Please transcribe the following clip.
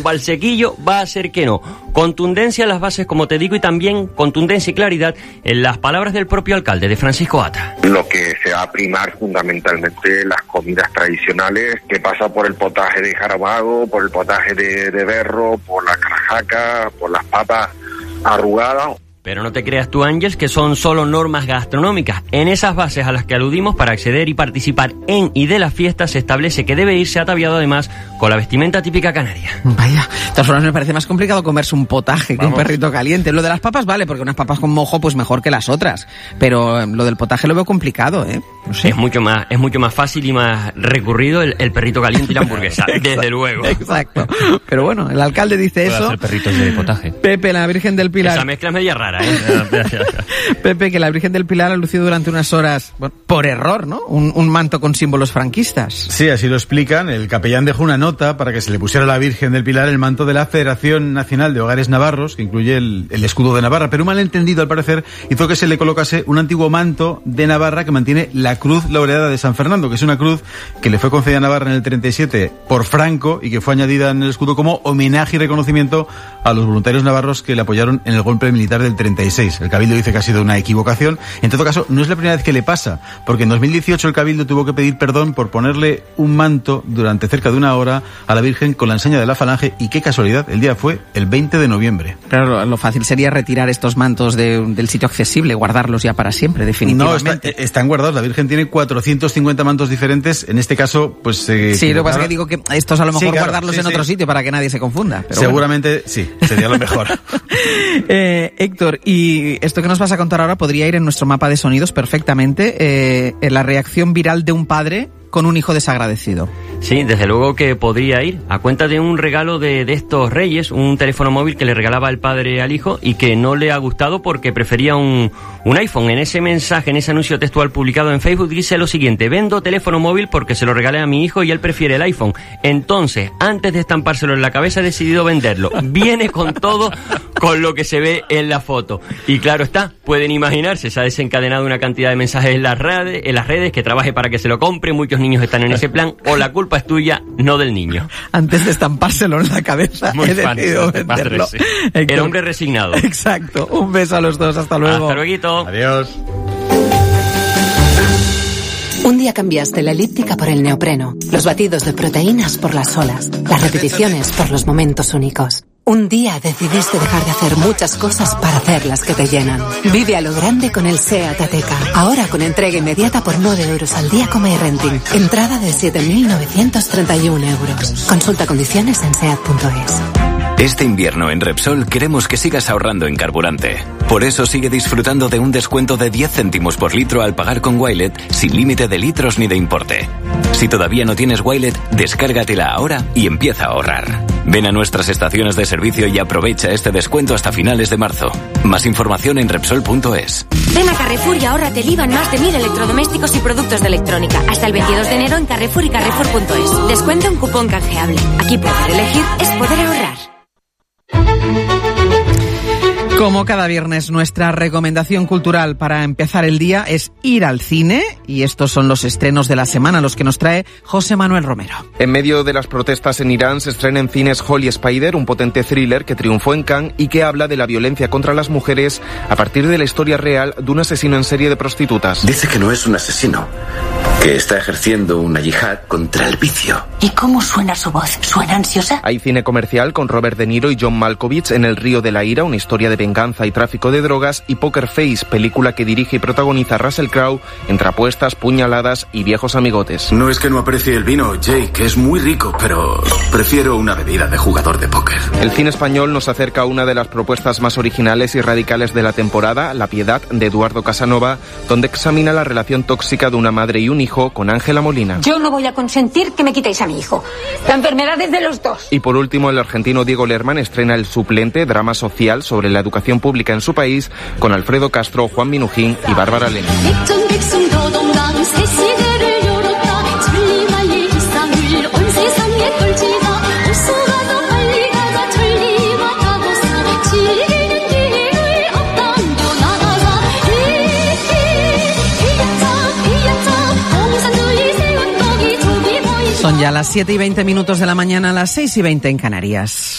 para el sequillo va a ser que no. Contundencia en las bases, como te digo, y también contundencia y claridad en las palabras del propio alcalde, de Francisco Ata. Lo que se va a primar fundamentalmente las comidas tradicionales, que pasa por el potaje de jarabago, por el potaje de berro, por la carajaca, por las papas arrugadas. Pero no te creas tú, Ángels, que son solo normas gastronómicas. En esas bases a las que aludimos, para acceder y participar en y de la fiesta, se establece que debe irse ataviado además con la vestimenta típica canaria. Vaya, de todas formas me parece más complicado comerse un potaje que un perrito caliente. Lo de las papas vale, porque unas papas con mojo pues mejor que las otras. Pero lo del potaje lo veo complicado, ¿eh? No sé. Es mucho más fácil y más recurrido el perrito caliente y la hamburguesa, desde luego. Exacto. Pero bueno, el alcalde dice eso. Hacer perritos de potaje. Pepe, la Virgen del Pilar. Esa mezcla es media rara, ¿eh? Pepe, que la Virgen del Pilar ha lucido durante unas horas, bueno, por error, ¿no? Un manto con símbolos franquistas. Sí, así lo explican. El capellán dejó una nota para que se le pusiera a la Virgen del Pilar el manto de la Federación Nacional de Hogares Navarros, que incluye el escudo de Navarra, pero un malentendido, al parecer, hizo que se le colocase un antiguo manto de Navarra que mantiene la Cruz Laureada de San Fernando, que es una cruz que le fue concedida a Navarra en el 37 por Franco y que fue añadida en el escudo como homenaje y reconocimiento a los voluntarios navarros que le apoyaron en el golpe militar del 36. El Cabildo dice que ha sido una equivocación. En todo caso, no es la primera vez que le pasa, porque en 2018 el Cabildo tuvo que pedir perdón por ponerle un manto durante cerca de una hora a la Virgen con la enseña de la Falange, y qué casualidad, el día fue el 20 de noviembre. Claro, lo fácil sería retirar estos mantos del sitio accesible, guardarlos ya para siempre, definitivamente. No, están guardados. La Virgen tiene 450 mantos diferentes. En este caso, pues... sí, lo que pasa es que digo que estos a lo mejor guardarlos en otro sitio para que nadie se confunda. Pero seguramente bueno. Sí, sería lo mejor. Héctor, y esto que nos vas a contar ahora podría ir en nuestro mapa de sonidos perfectamente, en la reacción viral de un padre con un hijo desagradecido. Sí, desde luego que podría ir a cuenta de un regalo de estos reyes, un teléfono móvil que le regalaba el padre al hijo y que no le ha gustado porque prefería un iPhone. En ese mensaje, en ese anuncio textual publicado en Facebook, dice lo siguiente: vendo teléfono móvil porque se lo regalé a mi hijo y él prefiere el iPhone. Entonces, antes de estampárselo en la cabeza, he decidido venderlo. Viene con todo, con lo que se ve en la foto. Y claro está, pueden imaginarse, se ha desencadenado una cantidad de mensajes en las redes, que trabaje para que se lo compre, muchos niños están en ese plan, o la culpa es tuya, no del niño. Antes de estampárselo en la cabeza, he decidido venderlo. El hombre resignado. Exacto. Un beso a los dos. Hasta luego. Hasta luego. Adiós. Un día cambiaste la elíptica por el neopreno, los batidos de proteínas por las olas, las repeticiones por los momentos únicos. Un día decidiste dejar de hacer muchas cosas para hacer las que te llenan. Vive a lo grande con el SEAT Ateca. Ahora con entrega inmediata por 9 euros al día con MyRenting. Entrada de 7.931 euros. Consulta condiciones en SEAT.es. Este invierno en Repsol queremos que sigas ahorrando en carburante. Por eso sigue disfrutando de un descuento de 10 céntimos por litro al pagar con Wilet, sin límite de litros ni de importe. Si todavía no tienes Wilet, descárgatela ahora y empieza a ahorrar. Ven a nuestras estaciones de servicio y aprovecha este descuento hasta finales de marzo. Más información en Repsol.es. Ven a Carrefour y ahórrate el IVA en más de 1000 electrodomésticos y productos de electrónica. Hasta el 22 de enero en Carrefour y Carrefour.es. Descuento un cupón canjeable. Aquí poder elegir es poder ahorrar. Como cada viernes, nuestra recomendación cultural para empezar el día es ir al cine, y estos son los estrenos de la semana, los que nos trae José Manuel Romero. En medio de las protestas en Irán se estrena en cines Holy Spider, un potente thriller que triunfó en Cannes y que habla de la violencia contra las mujeres a partir de la historia real de un asesino en serie de prostitutas. Dice que no es un asesino, que está ejerciendo una yihad contra el vicio. ¿Y cómo suena su voz? ¿Suena ansiosa? Hay cine comercial con Robert De Niro y John Malkovich en El río de la ira, una historia de venganza y tráfico de drogas, y Poker Face, película que dirige y protagoniza Russell Crowe, entre apuestas, puñaladas y viejos amigotes. No es que no aprecie el vino, Jake, que es muy rico, pero prefiero una bebida de jugador de póker. El cine español nos acerca a una de las propuestas más originales y radicales de la temporada, La piedad, de Eduardo Casanova, donde examina la relación tóxica de una madre y un hijo con Ángela Molina. Yo no voy a consentir que me quitéis a mi hijo. La enfermedad es de los dos. Y por último, el argentino Diego Lerman estrena El suplente, drama social sobre la educación pública en su país, con Alfredo Castro, Juan Minujín y Bárbara Lenin. Son ya las 7:20 de la mañana, las 6:20 en Canarias.